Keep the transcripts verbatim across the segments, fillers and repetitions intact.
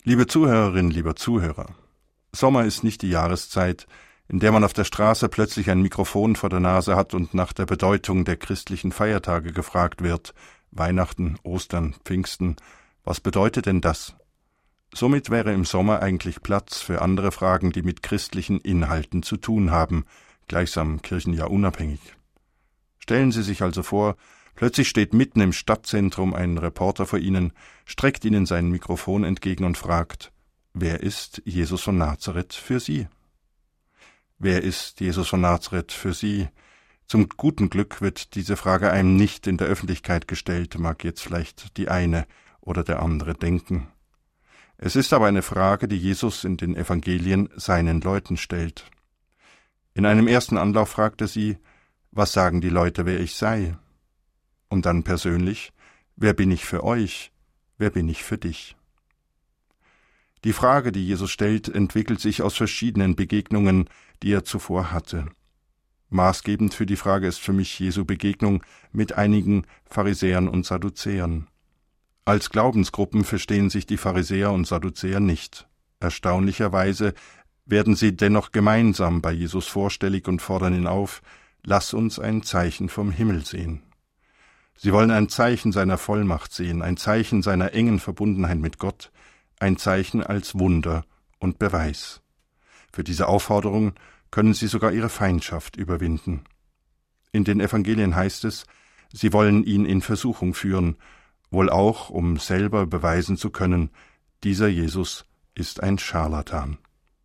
Liebe Zuhörerin, lieber Zuhörer, Sommer ist nicht die Jahreszeit, in der man auf der Straße plötzlich ein Mikrofon vor der Nase hat und nach der Bedeutung der christlichen Feiertage gefragt wird. Weihnachten, Ostern, Pfingsten, was bedeutet denn das? Somit wäre im Sommer eigentlich Platz für andere Fragen, die mit christlichen Inhalten zu tun haben, gleichsam Kirchenjahr unabhängig. Stellen Sie sich also vor, plötzlich steht mitten im Stadtzentrum ein Reporter vor Ihnen, streckt Ihnen sein Mikrofon entgegen und fragt: Wer ist Jesus von Nazareth für Sie? Wer ist Jesus von Nazareth für Sie? Zum guten Glück wird diese Frage einem nicht in der Öffentlichkeit gestellt, mag jetzt vielleicht die eine oder der andere denken. Es ist aber eine Frage, die Jesus in den Evangelien seinen Leuten stellt. In einem ersten Anlauf fragt er sie: Was sagen die Leute, wer ich sei? Und dann persönlich: Wer bin ich für euch? Wer bin ich für dich? Die Frage, die Jesus stellt, entwickelt sich aus verschiedenen Begegnungen, die er zuvor hatte. Maßgebend für die Frage ist für mich Jesu Begegnung mit einigen Pharisäern und Sadduzäern. Als Glaubensgruppen verstehen sich die Pharisäer und Sadduzäer nicht. Erstaunlicherweise werden sie dennoch gemeinsam bei Jesus vorstellig und fordern ihn auf: Lass uns ein Zeichen vom Himmel sehen. Sie wollen ein Zeichen seiner Vollmacht sehen, ein Zeichen seiner engen Verbundenheit mit Gott, ein Zeichen als Wunder und Beweis. Für diese Aufforderung können sie sogar ihre Feindschaft überwinden. In den Evangelien heißt es, sie wollen ihn in Versuchung führen, wohl auch, um selber beweisen zu können, dieser Jesus ist ein Scharlatan.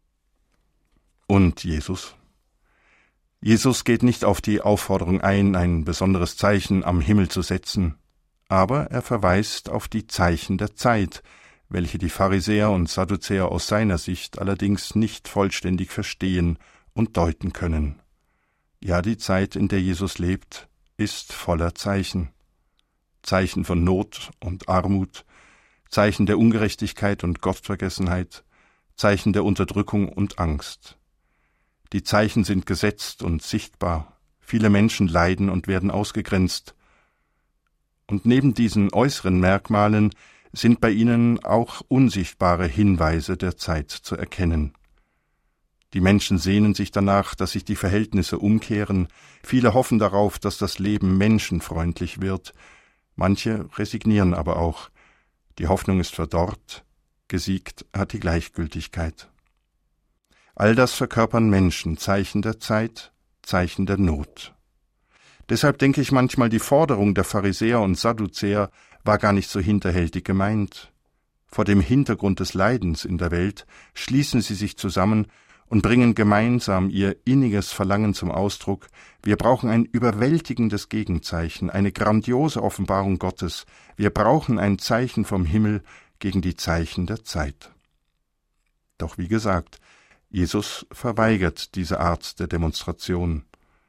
Und Jesus? Jesus geht nicht auf die Aufforderung ein, ein besonderes Zeichen am Himmel zu setzen, aber er verweist auf die Zeichen der Zeit, welche die Pharisäer und Sadduzäer aus seiner Sicht allerdings nicht vollständig verstehen und deuten können. Ja, die Zeit, in der Jesus lebt, ist voller Zeichen. Zeichen von Not und Armut, Zeichen der Ungerechtigkeit und Gottvergessenheit, Zeichen der Unterdrückung und Angst. Die Zeichen sind gesetzt und sichtbar. Viele Menschen leiden und werden ausgegrenzt. Und neben diesen äußeren Merkmalen sind bei ihnen auch unsichtbare Hinweise der Zeit zu erkennen. Die Menschen sehnen sich danach, dass sich die Verhältnisse umkehren. Viele hoffen darauf, dass das Leben menschenfreundlich wird. Manche resignieren aber auch. Die Hoffnung ist verdorrt. Gesiegt hat die Gleichgültigkeit. All das verkörpern Menschen, Zeichen der Zeit, Zeichen der Not. Deshalb denke ich manchmal, die Forderung der Pharisäer und Sadduzäer war gar nicht so hinterhältig gemeint. Vor dem Hintergrund des Leidens in der Welt schließen sie sich zusammen und bringen gemeinsam ihr inniges Verlangen zum Ausdruck: Wir brauchen ein überwältigendes Gegenzeichen, eine grandiose Offenbarung Gottes. Wir brauchen ein Zeichen vom Himmel gegen die Zeichen der Zeit. Doch wie gesagt, Jesus verweigert diese Art der Demonstration.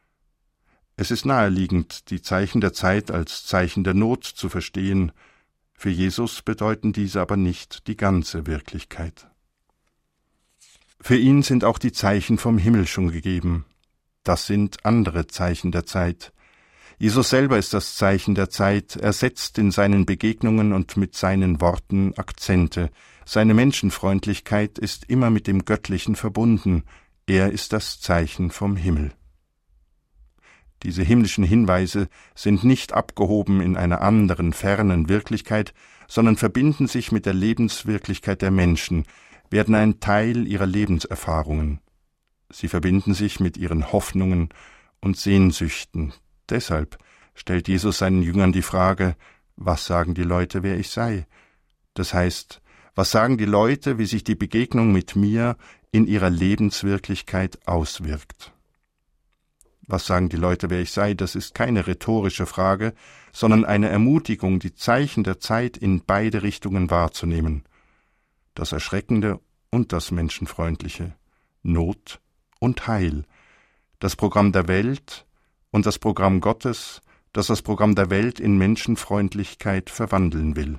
Es ist naheliegend, die Zeichen der Zeit als Zeichen der Not zu verstehen. Für Jesus bedeuten diese aber nicht die ganze Wirklichkeit. Für ihn sind auch die Zeichen vom Himmel schon gegeben. Das sind andere Zeichen der Zeit. Jesus selber ist das Zeichen der Zeit. Er setzt in seinen Begegnungen und mit seinen Worten Akzente. Seine Menschenfreundlichkeit ist immer mit dem Göttlichen verbunden. Er ist das Zeichen vom Himmel. Diese himmlischen Hinweise sind nicht abgehoben in einer anderen, fernen Wirklichkeit, sondern verbinden sich mit der Lebenswirklichkeit der Menschen, werden ein Teil ihrer Lebenserfahrungen. Sie verbinden sich mit ihren Hoffnungen und Sehnsüchten. Deshalb stellt Jesus seinen Jüngern die Frage: Was sagen die Leute, wer ich sei? Das heißt, was sagen die Leute, wie sich die Begegnung mit mir in ihrer Lebenswirklichkeit auswirkt? Was sagen die Leute, wer ich sei? Das ist keine rhetorische Frage, sondern eine Ermutigung, die Zeichen der Zeit in beide Richtungen wahrzunehmen. Das Erschreckende und das Menschenfreundliche, Not und Heil, das Programm der Welt und das Programm Gottes, das das Programm der Welt in Menschenfreundlichkeit verwandeln will.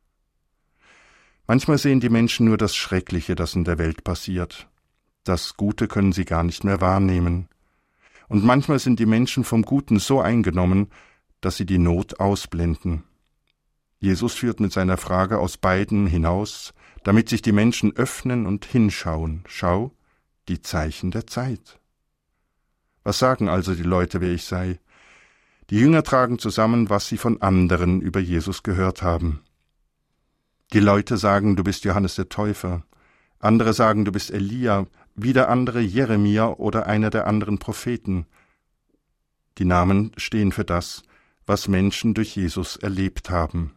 Manchmal sehen die Menschen nur das Schreckliche, das in der Welt passiert. Das Gute können sie gar nicht mehr wahrnehmen. Und manchmal sind die Menschen vom Guten so eingenommen, dass sie die Not ausblenden. Jesus führt mit seiner Frage aus beiden hinaus, damit sich die Menschen öffnen und hinschauen. Schau, die Zeichen der Zeit. Was sagen also die Leute, wer ich sei? Die Jünger tragen zusammen, was sie von anderen über Jesus gehört haben. Die Leute sagen, du bist Johannes der Täufer. Andere sagen, du bist Elia, wieder andere Jeremia oder einer der anderen Propheten. Die Namen stehen für das, was Menschen durch Jesus erlebt haben.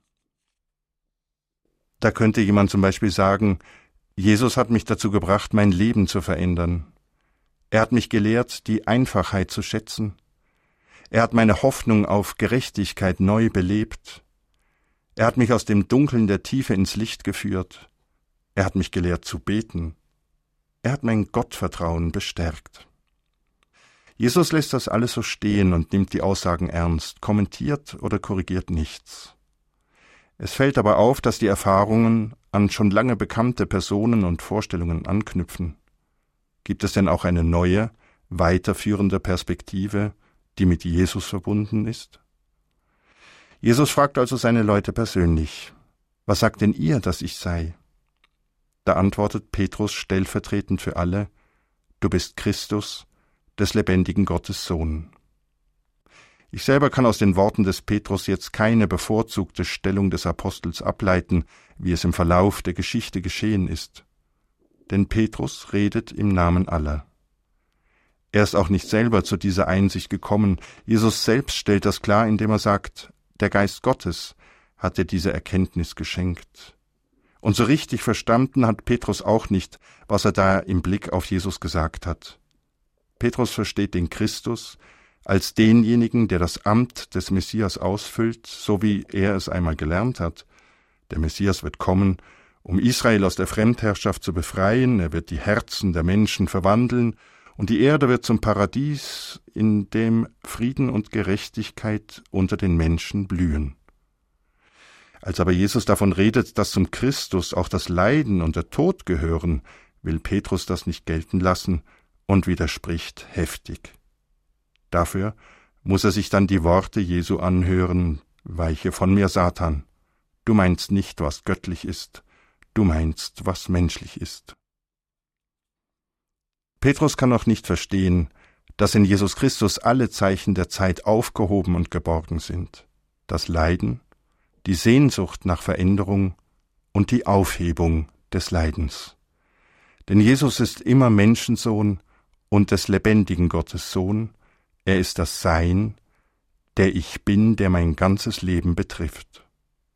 Da könnte jemand zum Beispiel sagen, Jesus hat mich dazu gebracht, mein Leben zu verändern. Er hat mich gelehrt, die Einfachheit zu schätzen. Er hat meine Hoffnung auf Gerechtigkeit neu belebt. Er hat mich aus dem Dunkeln der Tiefe ins Licht geführt. Er hat mich gelehrt zu beten. Er hat mein Gottvertrauen bestärkt. Jesus lässt das alles so stehen und nimmt die Aussagen ernst, kommentiert oder korrigiert nichts. Es fällt aber auf, dass die Erfahrungen an schon lange bekannte Personen und Vorstellungen anknüpfen. Gibt es denn auch eine neue, weiterführende Perspektive, die mit Jesus verbunden ist? Jesus fragt also seine Leute persönlich, was sagt denn ihr, dass ich sei? Da antwortet Petrus stellvertretend für alle, du bist Christus, des lebendigen Gottes Sohn. Ich selber kann aus den Worten des Petrus jetzt keine bevorzugte Stellung des Apostels ableiten, wie es im Verlauf der Geschichte geschehen ist. Denn Petrus redet im Namen aller. Er ist auch nicht selber zu dieser Einsicht gekommen. Jesus selbst stellt das klar, indem er sagt, der Geist Gottes hat dir diese Erkenntnis geschenkt. Und so richtig verstanden hat Petrus auch nicht, was er da im Blick auf Jesus gesagt hat. Petrus versteht den Christus als denjenigen, der das Amt des Messias ausfüllt, so wie er es einmal gelernt hat. Der Messias wird kommen, um Israel aus der Fremdherrschaft zu befreien, er wird die Herzen der Menschen verwandeln und die Erde wird zum Paradies, in dem Frieden und Gerechtigkeit unter den Menschen blühen. Als aber Jesus davon redet, dass zum Christus auch das Leiden und der Tod gehören, will Petrus das nicht gelten lassen und widerspricht heftig. Dafür muss er sich dann die Worte Jesu anhören, weiche von mir, Satan. Du meinst nicht, was göttlich ist, du meinst, was menschlich ist. Petrus kann noch nicht verstehen, dass in Jesus Christus alle Zeichen der Zeit aufgehoben und geborgen sind. Das Leiden, die Sehnsucht nach Veränderung und die Aufhebung des Leidens. Denn Jesus ist immer Menschensohn und des lebendigen Gottes Sohn. Er ist das Sein, der Ich Bin, der mein ganzes Leben betrifft.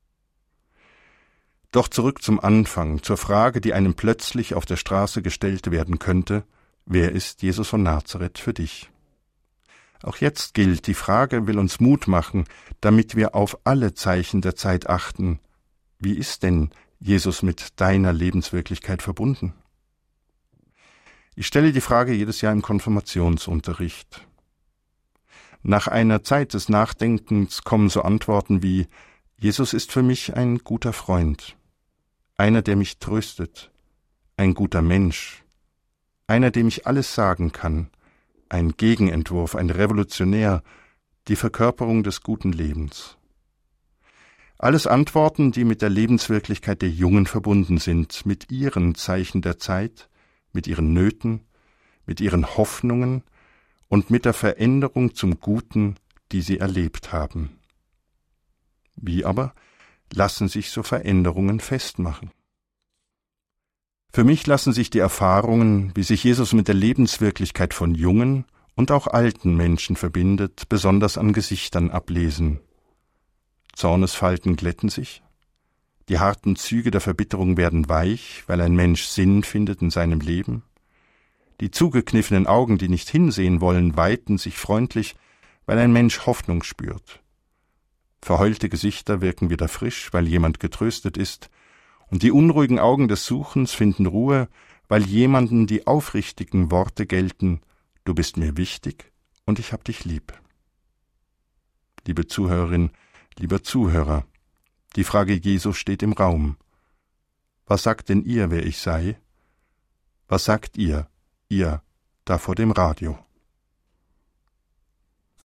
Doch zurück zum Anfang, zur Frage, die einem plötzlich auf der Straße gestellt werden könnte: Wer ist Jesus von Nazareth für dich? Auch jetzt gilt, die Frage will uns Mut machen, damit wir auf alle Zeichen der Zeit achten. Wie ist denn Jesus mit deiner Lebenswirklichkeit verbunden? Ich stelle die Frage jedes Jahr im Konfirmationsunterricht. Nach einer Zeit des Nachdenkens kommen so Antworten wie: Jesus ist für mich ein guter Freund, einer, der mich tröstet, ein guter Mensch, einer, dem ich alles sagen kann, ein Gegenentwurf, ein Revolutionär, die Verkörperung des guten Lebens. Alles Antworten, die mit der Lebenswirklichkeit der Jungen verbunden sind, mit ihren Zeichen der Zeit, mit ihren Nöten, mit ihren Hoffnungen und mit der Veränderung zum Guten, die sie erlebt haben. Wie aber lassen sich so Veränderungen festmachen? Für mich lassen sich die Erfahrungen, wie sich Jesus mit der Lebenswirklichkeit von jungen und auch alten Menschen verbindet, besonders an Gesichtern ablesen. Zornesfalten glätten sich, die harten Züge der Verbitterung werden weich, weil ein Mensch Sinn findet in seinem Leben. Die zugekniffenen Augen, die nicht hinsehen wollen, weiten sich freundlich, weil ein Mensch Hoffnung spürt. Verheulte Gesichter wirken wieder frisch, weil jemand getröstet ist, und die unruhigen Augen des Suchens finden Ruhe, weil jemanden die aufrichtigen Worte gelten: Du bist mir wichtig und ich hab dich lieb. Liebe Zuhörerin, lieber Zuhörer, die Frage Jesu steht im Raum. Was sagt denn ihr, wer ich sei? Was sagt ihr, ihr da vor dem Radio?